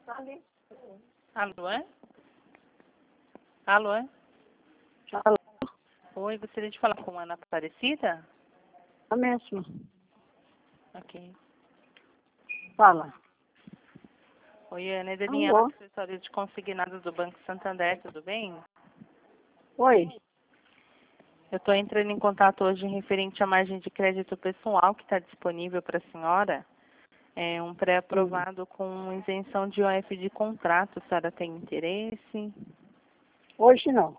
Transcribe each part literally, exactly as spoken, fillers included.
Alô? é? Alô? é? Alô, Oi, gostaria de falar com a Ana Aparecida? a mesma. Ok. Fala. Oi, Ana, é Daniela, Alô? do escritório de consignados do Banco Santander, tudo bem? Oi. Eu estou entrando em contato hoje referente à margem de crédito pessoal que está disponível para a senhora. É um Hum. pré-aprovado com isenção de O F de contrato. A senhora tem interesse? Hoje não.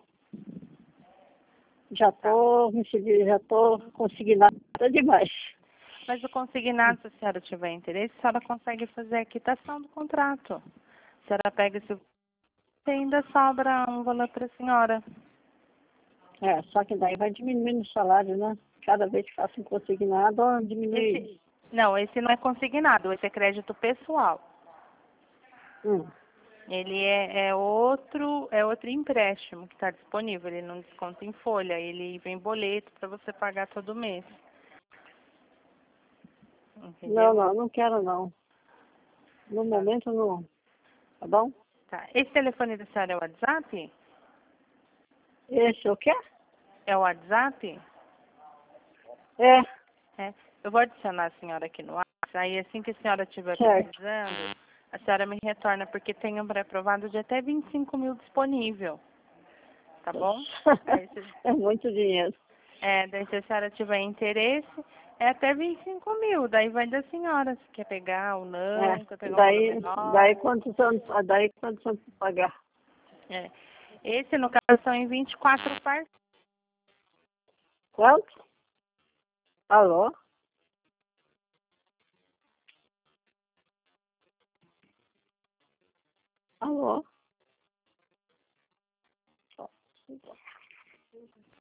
Já Tá. tô, me segui- já tô consignada demais. Mas o consignado, se a senhora tiver interesse, a senhora consegue fazer a quitação do contrato. A senhora pega esse e ainda sobra um valor para a senhora. É, só que daí vai diminuindo o salário, né? Cada vez que faço um consignado, ó, diminui. Esse, não, esse não é consignado, esse é crédito pessoal. Hum. Ele é, é outro, é outro empréstimo que está disponível. Ele não desconta em folha, ele vem boleto para você pagar todo mês. Não, Entendeu? não, não quero não. No Tá. momento não. Tá bom? Tá. Esse telefone da senhora é o WhatsApp? Esse o quê? É o WhatsApp? É, É. Eu vou adicionar a senhora aqui no WhatsApp. Aí assim que a senhora estiver certo. precisando, a senhora me retorna, porque tem um pré-aprovado de até vinte e cinco mil disponível. Tá bom? Aí, se, É muito dinheiro. é, daí se a senhora tiver interesse, é até vinte e cinco mil. Daí vai da senhora, se quer pegar ou É. não, quer pegar um valor Daí, menor. daí quantos anos, daí quantos anos pra pagar? É. Esse, no caso, são em vinte e quatro parcelas. Quanto? Alô? Alô?